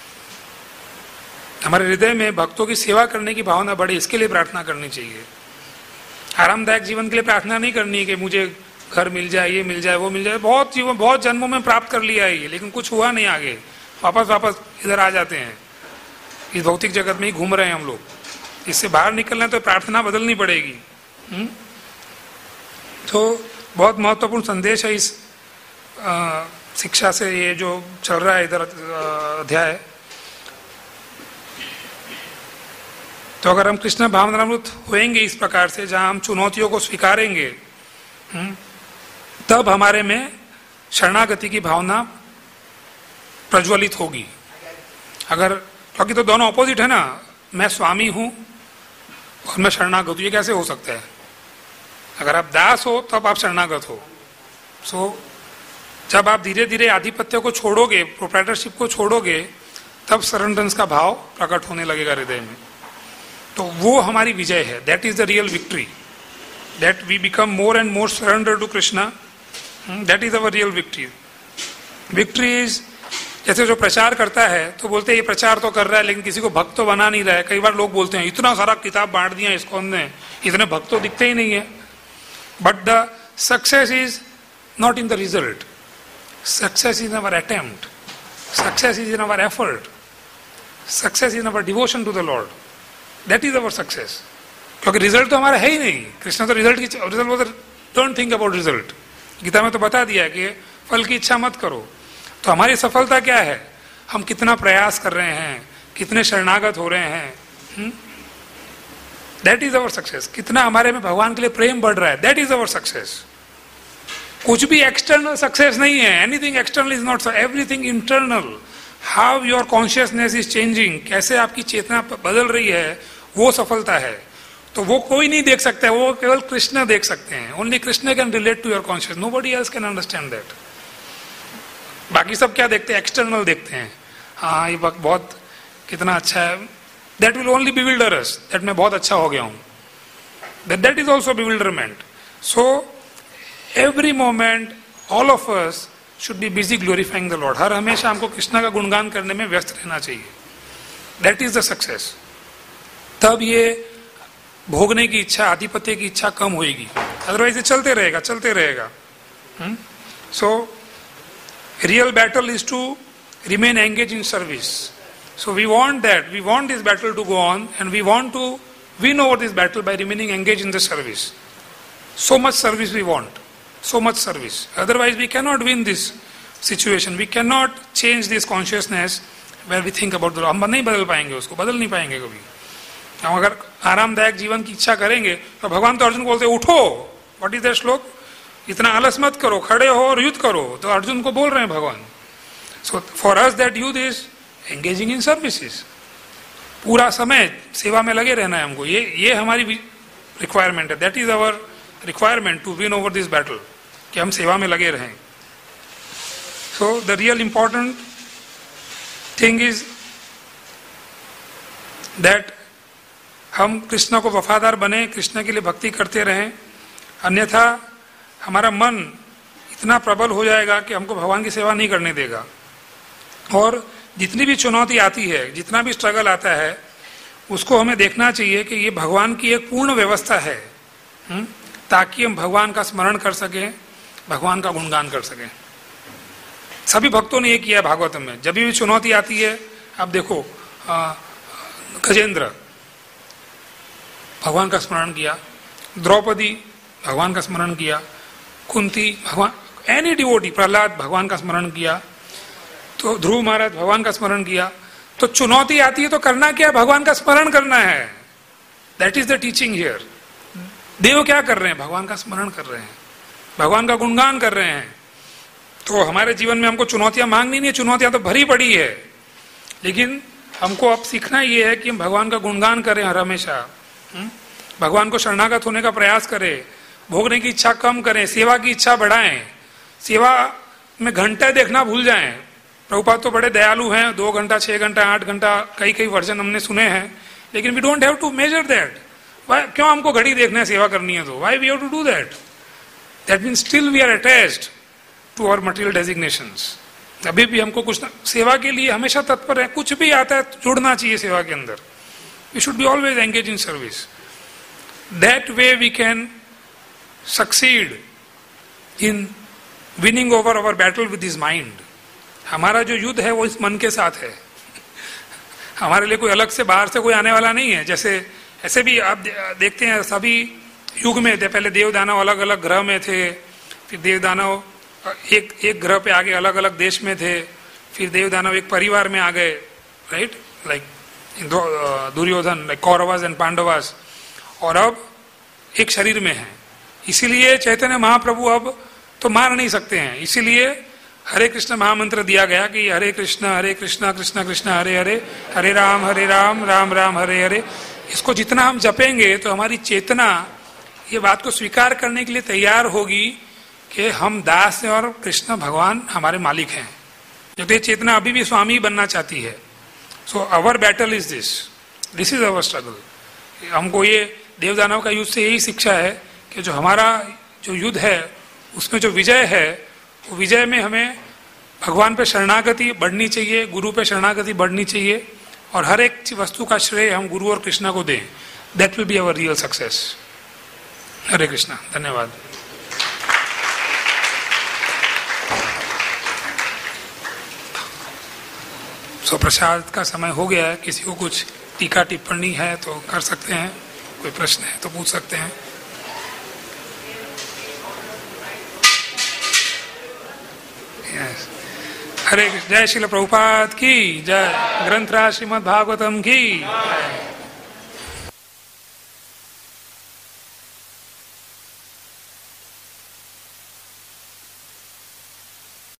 हमारे हृदय में भक्तों की सेवा करने की भावना बढ़े, इसके लिए प्रार्थना करनी चाहिए. आरामदायक जीवन के लिए प्रार्थना नहीं करनी है कि मुझे घर मिल जाए, ये मिल जाए, वो मिल जाए. बहुत जीवन, बहुत जन्मों में प्राप्त कर लिया है ये, लेकिन कुछ हुआ नहीं आगे. वापस वापस इधर आ जाते हैं. इस भौतिक जगत में ही घूम रहे हैं हम लोग. इससे बाहर निकलना तो प्रार्थना बदलनी पड़ेगी. हुँ? तो बहुत महत्वपूर्ण संदेश है इस आ, शिक्षा से, ये जो चल रहा है इधर अध्याय. तो अगर हम कृष्ण भावनामृत होएंगे इस प्रकार से, जहां हम चुनौतियों को स्वीकारेंगे, तब हमारे में शरणागति की भावना प्रज्वलित होगी. अगर, क्योंकि तो दोनों अपोजिट है ना, मैं स्वामी हूं और मैं शरणागत हूं, ये कैसे हो सकता है? अगर आप दास हो तब आप शरणागत हो. सो so, जब आप धीरे धीरे आधिपत्य को छोड़ोगे, प्रोप्राइटरशिप को छोड़ोगे, तब सरेंडरेंस का भाव प्रकट होने लगेगा हृदय में. तो वो हमारी विजय है. That is the real victory. That we become more and more surrender to Krishna. That is our real victory. Victory is, जैसे जो प्रचार करता है तो बोलते हैं ये प्रचार तो कर रहा है लेकिन किसी को भक्त तो बना नहीं रहा है. कई बार लोग बोलते हैं इतना सारा किताब बांट दिया इसको ने, इतने भक्त तो दिखते ही नहीं है. But the success is not in the result. Success is in our attempt. Success is in our effort. Success is in our devotion to the lord. That is our success. क्योंकि रिजल्ट तो हमारा है ही नहीं. कृष्ण तो result की, result वो don't think about result. Gita में तो बता दिया है कि फल की इच्छा मत करो। तो हमारी सफलता क्या है? हम कितना प्रयास कर रहे हैं, कितने शरणागत हो रहे हैं, दैट इज अवर सक्सेस। कितना हमारे में भगवान के लिए प्रेम बढ़ रहा है, दैट इज अवर सक्सेस। कुछ भी एक्सटर्नल सक्सेस नहीं है, anything external is not, everything internal. How your consciousness is changing, कैसे आपकी चेतना बदल रही है, वो सफलता है। तो वो कोई नहीं देख सकता है, वो केवल कृष्ण देख सकते हैं। Only Krishna can relate to your conscious, nobody else can understand that. बाकी सब क्या देखते हैं? एक्सटर्नल देखते हैं। हाँ ये वक्त बहुत कितना अच्छा है, that will only bewilder us, that मैं बहुत अच्छा हो गया हूं, that that is also bewilderment. So every moment all of us should be busy glorifying the lord. हर हमेशा हमको कृष्णा का गुणगान करने में व्यस्त रहना चाहिए, दैट इज द सक्सेस। तब ये भोगने की इच्छा, आधिपत्य की इच्छा कम होगी, अदरवाइज ये चलते रहेगा चलते रहेगा। So real battle is to remain engaged in service. So we want that, we want this battle to go on, and we want to win over this battle by remaining engaged in the service. So much service we want, so much service. Otherwise we cannot win this situation, we cannot change this consciousness where we think about the, हम नहीं बदल पाएंगे उसको, बदल नहीं पाएंगे कभी। हम अगर आरामदायक जीवन की इच्छा करेंगे तो भगवान तो अर्जुन को बोलते उठो, व्हाट इज दैट श्लोक, इतना आलस मत करो, खड़े हो और युद्ध करो। तो अर्जुन को बोल रहे हैं भगवान। So for us that youth is engaging in services. पूरा समय सेवा में लगे रहना है हमको, ये ये हमारी रिक्वायरमेंट है, that is our requirement to win over this battle, कि हम सेवा में लगे रहें। So the real important thing is that हम कृष्ण को वफादार बने, कृष्ण के लिए भक्ति करते रहें, अन्यथा हमारा मन इतना प्रबल हो जाएगा कि हमको भगवान की सेवा नहीं करने देगा। और जितनी भी चुनौती आती है, जितना भी स्ट्रगल आता है, उसको हमें देखना चाहिए कि ये भगवान की एक पूर्ण व्यवस्था है, हुँ? ताकि हम भगवान का स्मरण कर सकें, भगवान का गुणगान कर सकें। सभी भक्तों ने ये किया है भागवतम में। जब भी चुनौती आती है, आप देखो गजेंद्र भगवान का स्मरण किया, द्रौपदी भगवान का स्मरण किया, कुंती भगवान, एनी डिवोटी, प्रहलाद भगवान का स्मरण किया, तो ध्रुव महाराज भगवान का स्मरण किया। तो चुनौती आती है तो करना क्या है? भगवान का स्मरण करना है, that is the teaching here. देव क्या कर रहे हैं? भगवान का स्मरण कर रहे हैं, भगवान का गुणगान कर रहे हैं। तो हमारे जीवन में हमको चुनौतियां मांगनी नहीं है, चुनौतियां तो भरी पड़ी है, लेकिन हमको अब सीखना ये है कि हम भगवान का गुणगान करें हर हमेशा, भगवान को शरणागत होने का प्रयास करें, भोगने की इच्छा कम करें, सेवा की इच्छा बढ़ाएं, सेवा में घंटे देखना भूल जाएं। प्रभुपाद तो बड़े दयालु हैं, दो घंटा छह घंटा आठ घंटा कई कई वर्जन हमने सुने हैं, लेकिन we don't have to measure that. क्यों हमको घड़ी देखना है, सेवा करनी है तो why we have to do that? That means still we are attached to our material designations. अभी भी हमको कुछ ना, सेवा के लिए हमेशा तत्पर है, कुछ भी आता है जुड़ना चाहिए सेवा के अंदर। We should be always engage in service, that way we can succeed in winning over our battle with his mind. हमारा जो युद्ध है वो इस मन के साथ है, हमारे लिए कोई अलग से बाहर से कोई आने वाला नहीं है। जैसे ऐसे भी आप देखते हैं सभी युग में थे, पहले देव दानव अलग अलग ग्रह में थे, फिर देव दानव एक एक ग्रह पे आगे अलग अलग देश में थे, फिर देव दानव एक परिवार में आ गए, right, like Duryodhana, like Kauravas and Pandavas, और अब एक शरीर में है। इसीलिए चैतन्य महाप्रभु अब तो मार नहीं सकते हैं, इसीलिए हरे कृष्ण महामंत्र दिया गया कि हरे कृष्ण हरे कृष्ण कृष्ण कृष्ण हरे हरे, हरे राम हरे राम राम राम हरे हरे। इसको जितना हम जपेंगे तो हमारी चेतना ये बात को स्वीकार करने के लिए तैयार होगी कि हम दास हैं और कृष्ण भगवान हमारे मालिक हैं। जो ये चेतना अभी भी स्वामी बनना चाहती है। So our battle is this, this is our struggle. हमको ये देवदानव का युद्ध से यही शिक्षा है कि जो हमारा जो युद्ध है उसमें जो विजय है, वो विजय में हमें भगवान पे शरणागति बढ़नी चाहिए, गुरु पे शरणागति बढ़नी चाहिए, और हर एक वस्तु का श्रेय हम गुरु और कृष्णा को दें। That will be our real success. Hare Krishna, धन्यवाद। सो प्रसाद का समय हो गया है, किसी को कुछ टीका टिप्पणी है तो कर सकते हैं, कोई प्रश्न है तो पूछ सकते हैं। हरे जय श्रील प्रभुपाद की जय। ग्रंथराज श्रीमद् भागवतम की।